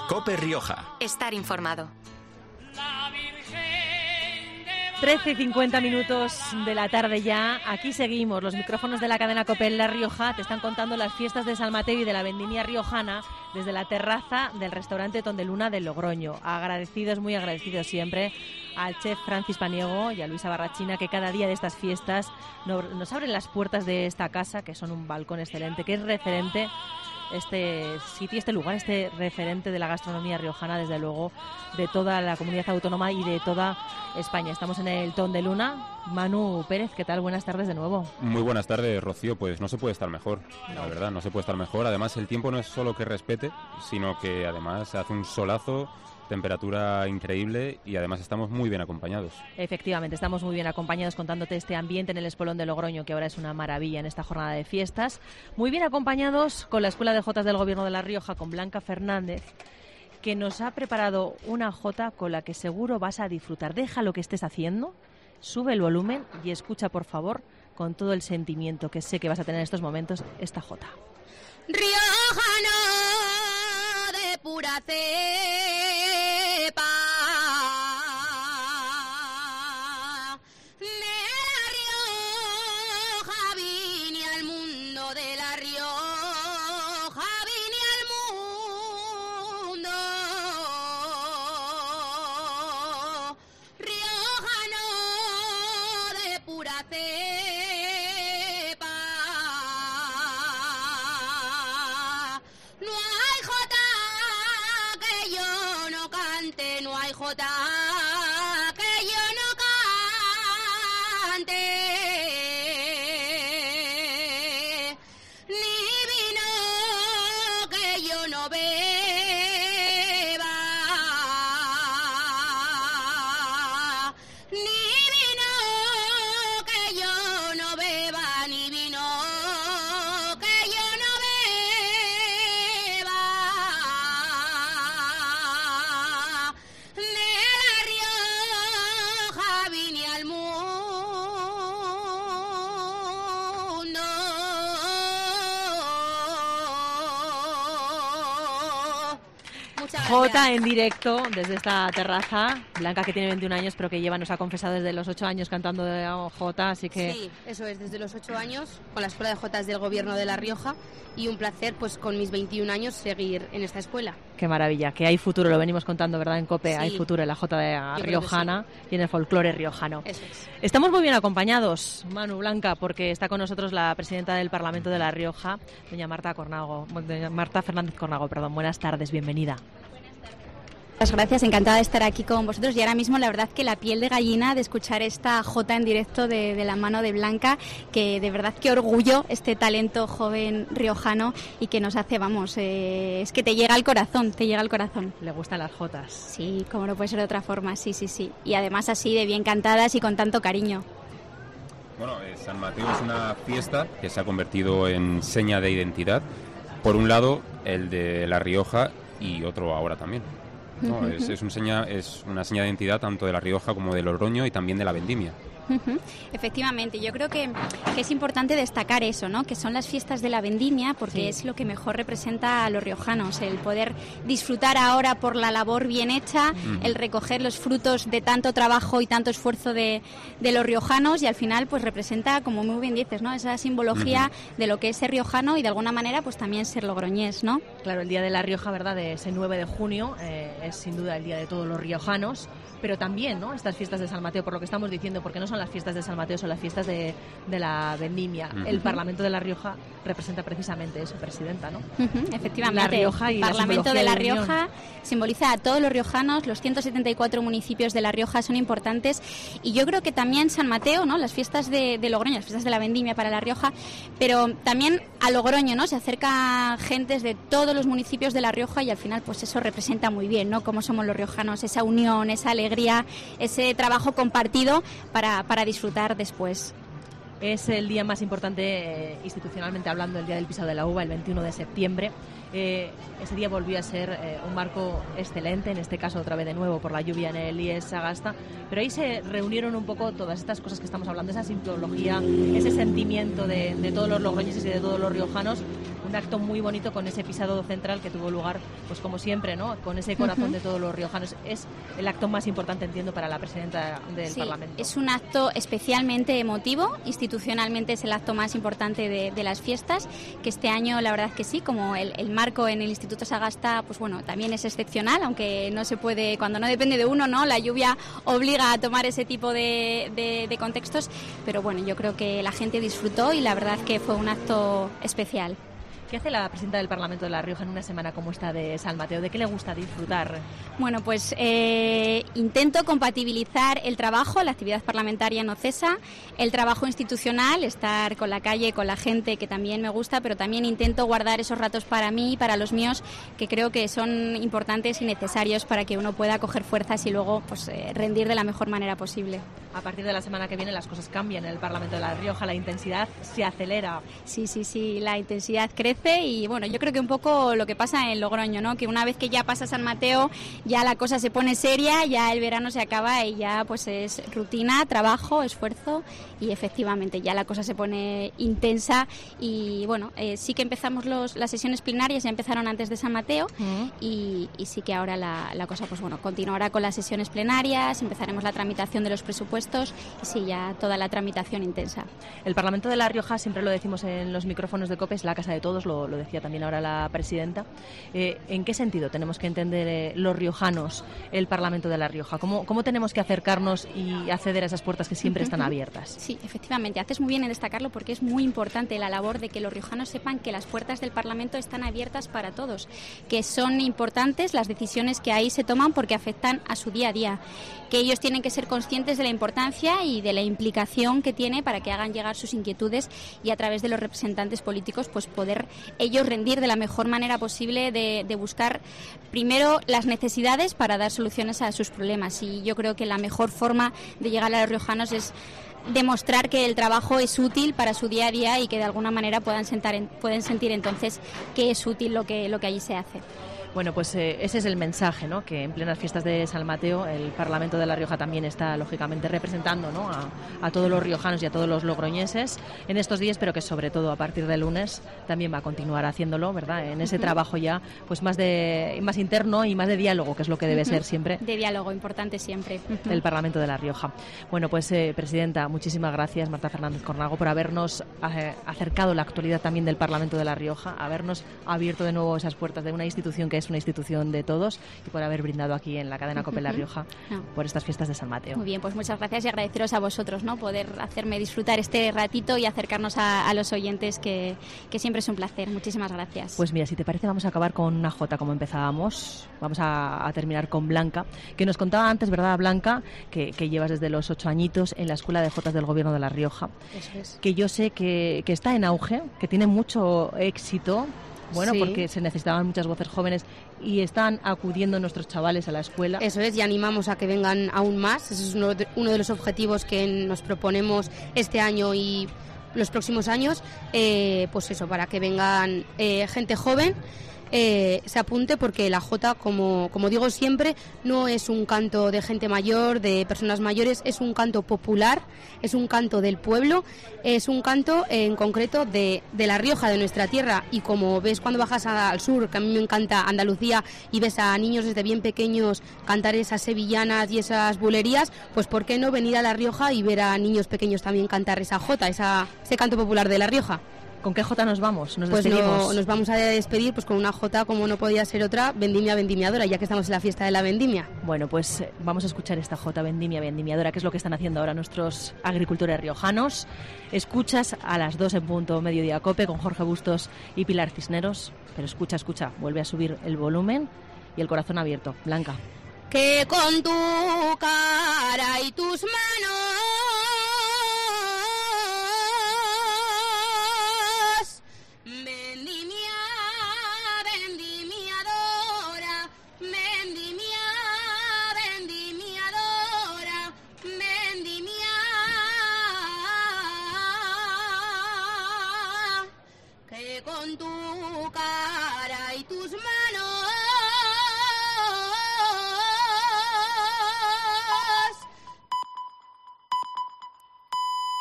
COPE Rioja. Estar informado. 13:50 de la tarde ya. Aquí seguimos. Los micrófonos de la cadena COPE en La Rioja te están contando las fiestas de San Mateo y de la vendimia riojana desde la terraza del restaurante Tondeluna de Logroño. Agradecidos, muy agradecidos siempre al chef Francis Paniego y a Luisa Barrachina, que cada día de estas fiestas nos abren las puertas de esta casa, que son un balcón excelente, que es referente este sitio, este lugar, este referente de la gastronomía riojana, desde luego, de toda la comunidad autónoma y de toda España. Estamos en el Tondeluna. Manu Pérez, ¿qué tal? Buenas tardes de nuevo. Muy buenas tardes, Rocío. Pues no se puede estar mejor, la verdad, no se puede estar mejor. Además, el tiempo no es solo que respete, sino que además se hace un solazo, temperatura increíble y además estamos muy bien acompañados. Efectivamente, estamos muy bien acompañados contándote este ambiente en el Espolón de Logroño, que ahora es una maravilla en esta jornada de fiestas. Muy bien acompañados con la Escuela de Jotas del Gobierno de La Rioja, con Blanca Fernández, que nos ha preparado una jota con la que seguro vas a disfrutar. Deja lo que estés haciendo, sube el volumen y escucha, por favor, con todo el sentimiento que sé que vas a tener en estos momentos, esta jota. Riojano de pura cepa, de La Rioja vine al mundo, de La Rioja vine al mundo. Riojano de pura cepa, no hay jota que yo no cante, no hay jota que yo no cante, ni vino que yo no beba, ni vino que yo no beba, ni vino que yo no beba. De La Rioja vine al mundo. Muchas gracias. Jota en directo desde esta terraza. Blanca, que tiene 21 años, pero que nos ha confesado desde los 8 años cantando de Jota, así que... Sí, eso es, desde los 8 años, con la Escuela de Jotas del Gobierno de La Rioja, y un placer, pues con mis 21 años, seguir en esta escuela. Qué maravilla, que hay futuro, lo venimos contando, ¿verdad? En COPE Sí. hay futuro en la jota de Yo creo riojana y en el folclore riojano. Eso es. Estamos muy bien acompañados, Manu, Blanca, porque está con nosotros la presidenta del Parlamento de La Rioja, doña Marta Fernández Cornago. Buenas tardes, bienvenida. Muchas gracias, encantada de estar aquí con vosotros y ahora mismo la verdad que la piel de gallina de escuchar esta jota en directo de la mano de Blanca, que de verdad que orgullo este talento joven riojano y que nos hace, vamos, es que te llega al corazón, te llega al corazón. Le gustan las jotas. Sí, como no puede ser de otra forma, sí. Y además así de bien cantadas y con tanto cariño. Bueno, San Mateo es una fiesta que se ha convertido en seña de identidad. Por un lado, el de La Rioja y otro ahora también. No, es una seña de identidad tanto de La Rioja como de Logroño y también de la vendimia. Efectivamente, yo creo que es importante destacar eso, ¿no? Que son las fiestas de la vendimia, porque Sí. es lo que mejor representa a los riojanos, el poder disfrutar ahora por la labor bien hecha, el recoger los frutos de tanto trabajo y tanto esfuerzo de los riojanos, y al final pues representa, como muy bien dices, ¿no? Esa simbología de lo que es ser riojano y de alguna manera pues también ser logroñés, ¿no? Claro, el Día de La Rioja, ¿verdad?, de ese 9 de junio, es sin duda el día de todos los riojanos, pero también, ¿no?, estas fiestas de San Mateo, por lo que estamos diciendo, porque no son las fiestas de San Mateo, son las fiestas de la vendimia. El Parlamento de La Rioja representa precisamente eso, presidenta, ¿no? Efectivamente, La Rioja y el la Parlamento simbología de La de unión. Rioja simboliza a todos los riojanos, los 174 municipios de La Rioja son importantes, y yo creo que también San Mateo, ¿no?, las fiestas de Logroño, las fiestas de la vendimia para La Rioja, pero también a Logroño, ¿no?, se acerca gentes de todos los municipios de La Rioja y al final pues eso representa muy bien, ¿no?, cómo somos los riojanos, esa unión, esa alegría, ese trabajo compartido para disfrutar después. Es el día más importante institucionalmente hablando, el día del pisado de la uva, el 21 de septiembre. Ese día volvió a ser un marco excelente, en este caso otra vez de nuevo por la lluvia en el IES Sagasta, pero ahí se reunieron un poco todas estas cosas que estamos hablando, esa simbología, ese sentimiento de todos los logroñeses y de todos los riojanos, un acto muy bonito con ese pisado central que tuvo lugar, pues como siempre, ¿no? Con ese corazón de todos los riojanos. Es el acto más importante, entiendo, para la presidenta del Parlamento. Es un acto especialmente emotivo, institucionalmente es el acto más importante de las fiestas, que este año la verdad es que sí, como el marco en el Instituto Sagasta, pues bueno, también es excepcional, aunque no se puede, cuando no depende de uno, ¿no? La lluvia obliga a tomar ese tipo de contextos, pero bueno, yo creo que la gente disfrutó y la verdad que fue un acto especial. ¿Qué hace la presidenta del Parlamento de La Rioja en una semana como esta de San Mateo? ¿De qué le gusta disfrutar? Bueno, pues intento compatibilizar el trabajo, la actividad parlamentaria no cesa, el trabajo institucional, estar con la calle, con la gente, que también me gusta, pero también intento guardar esos ratos para mí y para los míos, que creo que son importantes y necesarios para que uno pueda coger fuerzas y luego pues rendir de la mejor manera posible. A partir de la semana que viene las cosas cambian en el Parlamento de La Rioja, la intensidad se acelera. Sí, la intensidad crece y bueno, yo creo que un poco lo que pasa en Logroño, ¿no? Que una vez que ya pasa San Mateo, ya la cosa se pone seria, ya el verano se acaba y ya pues es rutina, trabajo, esfuerzo y efectivamente ya la cosa se pone intensa y bueno, sí que empezamos las sesiones plenarias, ya empezaron antes de San Mateo y sí que ahora la cosa pues bueno, continuará con las sesiones plenarias, empezaremos la tramitación de los presupuestos y sí, ya toda la tramitación intensa. El Parlamento de La Rioja, siempre lo decimos en los micrófonos de COPE, es la casa de todos, lo decía también ahora la presidenta. ¿En qué sentido tenemos que entender los riojanos el Parlamento de La Rioja? ¿Cómo tenemos que acercarnos y acceder a esas puertas que siempre están abiertas? Sí, efectivamente, haces muy bien en destacarlo porque es muy importante la labor de que los riojanos sepan que las puertas del Parlamento están abiertas para todos, que son importantes las decisiones que ahí se toman porque afectan a su día a día, que ellos tienen que ser conscientes de la importancia y de la implicación que tiene para que hagan llegar sus inquietudes y a través de los representantes políticos pues poder ellos rendir de la mejor manera posible de buscar primero las necesidades para dar soluciones a sus problemas y yo creo que la mejor forma de llegar a los riojanos es demostrar que el trabajo es útil para su día a día y que de alguna manera pueden sentir entonces que es útil lo que allí se hace. Bueno, pues ese es el mensaje, ¿no? Que en plenas fiestas de San Mateo el Parlamento de La Rioja también está, lógicamente, representando, ¿no? a todos los riojanos y a todos los logroñeses en estos días, pero que sobre todo a partir del lunes también va a continuar haciéndolo, ¿verdad? En ese trabajo ya pues más interno y más de diálogo, que es lo que debe ser siempre. De diálogo, importante siempre. El Parlamento de La Rioja. Bueno, pues presidenta, muchísimas gracias, Marta Fernández Cornago, por habernos acercado la actualidad también del Parlamento de La Rioja, habernos abierto de nuevo esas puertas de una institución que es una institución de todos y por haber brindado aquí en la cadena COPE La Rioja por estas fiestas de San Mateo. Muy bien, pues muchas gracias y agradeceros a vosotros, ¿no? Poder hacerme disfrutar este ratito y acercarnos a los oyentes, que siempre es un placer. Muchísimas gracias. Pues mira, si te parece vamos a acabar con una jota como empezábamos. Vamos a terminar con Blanca, que nos contaba antes, ¿verdad, Blanca? Que llevas desde los 8 añitos en la Escuela de Jotas del Gobierno de La Rioja. Eso es. Que yo sé que está en auge, que tiene mucho éxito. Bueno, sí, porque se necesitaban muchas voces jóvenes y están acudiendo nuestros chavales a la escuela. Eso es, y animamos a que vengan aún más. Ese es uno de los objetivos que nos proponemos este año y los próximos años. Pues eso, para que vengan gente joven, se apunte, porque la jota, como digo siempre, no es un canto de gente mayor, de personas mayores, es un canto popular, es un canto del pueblo, es un canto en concreto de La Rioja, de nuestra tierra. Y como ves cuando bajas al sur, que a mí me encanta Andalucía, y ves a niños desde bien pequeños cantar esas sevillanas y esas bulerías, pues ¿por qué no venir a La Rioja y ver a niños pequeños también cantar esa jota, ese canto popular de La Rioja? ¿Con qué jota nos vamos? ¿Nos pues despedimos? Nos vamos a despedir pues con una jota, como no podía ser otra, Vendimia Vendimiadora, ya que estamos en la fiesta de la vendimia. Bueno, pues vamos a escuchar esta jota, Vendimia Vendimiadora, que es lo que están haciendo ahora nuestros agricultores riojanos. Escuchas a las 2 en punto, Mediodía Cope, con Jorge Bustos y Pilar Cisneros. Pero escucha, vuelve a subir el volumen y el corazón abierto. Blanca. Que con tu cara y tus manos con tu cara